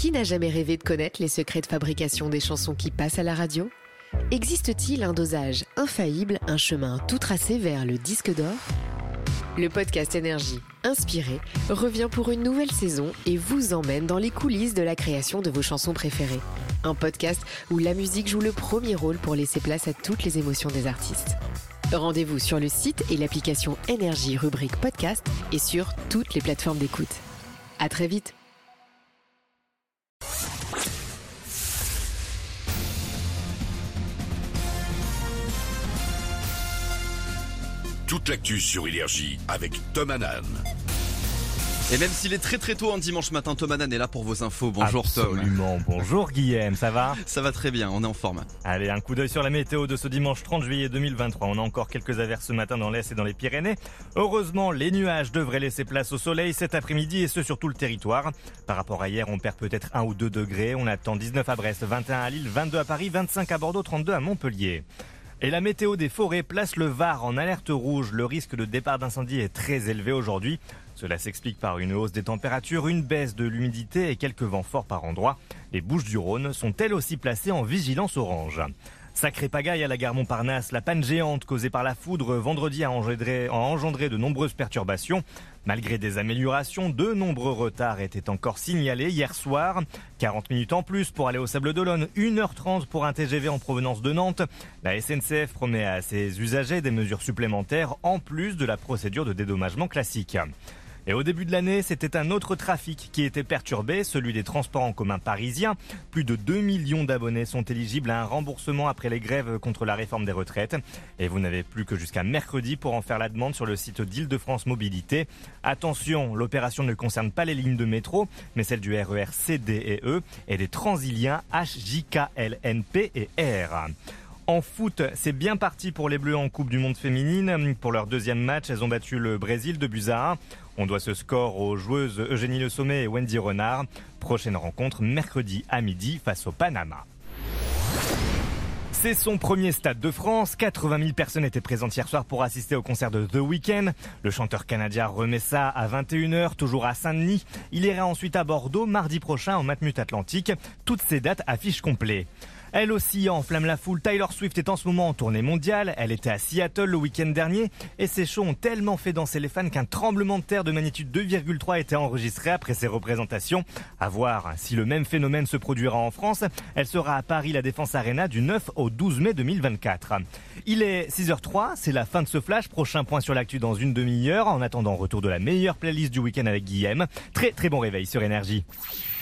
Qui n'a jamais rêvé de connaître les secrets de fabrication des chansons qui passent à la radio ? Existe-t-il un dosage infaillible, un chemin tout tracé vers le disque d'or ? Le podcast Énergie, inspiré, revient pour une nouvelle saison et vous emmène dans les coulisses de la création de vos chansons préférées. Un podcast où la musique joue le premier rôle pour laisser place à toutes les émotions des artistes. Rendez-vous sur le site et l'application Énergie rubrique podcast et sur toutes les plateformes d'écoute. À très vite. Toute l'actu sur Énergie avec Tom Hanan. Et même s'il est très très tôt un dimanche matin, Tom Hanan est là pour vos infos. Bonjour Tom. Absolument, bonjour Guillaume, ça va ? Ça va très bien, on est en forme. Allez, un coup d'œil sur la météo de ce dimanche 30 juillet 2023. On a encore quelques averses ce matin dans l'Est et dans les Pyrénées. Heureusement, les nuages devraient laisser place au soleil cet après-midi et ce sur tout le territoire. Par rapport à hier, on perd peut-être 1 ou 2 degrés. On attend 19 à Brest, 21 à Lille, 22 à Paris, 25 à Bordeaux, 32 à Montpellier. Et la météo des forêts place le Var en alerte rouge. Le risque de départ d'incendie est très élevé aujourd'hui. Cela s'explique par une hausse des températures, une baisse de l'humidité et quelques vents forts par endroits. Les Bouches-du-Rhône sont elles aussi placées en vigilance orange. Sacrée pagaille à la gare Montparnasse, la panne géante causée par la foudre vendredi a engendré de nombreuses perturbations. Malgré des améliorations, de nombreux retards étaient encore signalés hier soir. 40 minutes en plus pour aller au Sables-d'Olonne, 1h30 pour un TGV en provenance de Nantes. La SNCF promet à ses usagers des mesures supplémentaires en plus de la procédure de dédommagement classique. Et au début de l'année, c'était un autre trafic qui était perturbé, celui des transports en commun parisiens. Plus de 2 millions d'abonnés sont éligibles à un remboursement après les grèves contre la réforme des retraites. Et vous n'avez plus que jusqu'à mercredi pour en faire la demande sur le site d'Île-de-France Mobilité. Attention, l'opération ne concerne pas les lignes de métro, mais celles du RER C, D et E et des Transiliens H, J, K, L, N, P et R. En foot, c'est bien parti pour les Bleus en Coupe du Monde féminine. Pour leur deuxième match, elles ont battu le Brésil 2-1. On doit ce score aux joueuses Eugénie Le Sommet et Wendy Renard. Prochaine rencontre mercredi à midi face au Panama. C'est son premier Stade de France. 80 000 personnes étaient présentes hier soir pour assister au concert de The Weeknd. Le chanteur canadien remet ça à 21h, toujours à Saint-Denis. Il ira ensuite à Bordeaux mardi prochain au Matmut Atlantique. Toutes ces dates affichent complet. Elle aussi enflamme la foule. Taylor Swift est en ce moment en tournée mondiale. Elle était à Seattle le week-end dernier et ses shows ont tellement fait danser les fans qu'un tremblement de terre de magnitude 2,3 a été enregistré après ses représentations. À voir si le même phénomène se produira en France. Elle sera à Paris, la Défense Arena du 9 au 12 mai 2024. Il est 6h03, c'est la fin de ce flash. Prochain point sur l'actu dans une demi-heure. En attendant, retour de la meilleure playlist du week-end avec Guillaume. Très très bon réveil sur Énergie.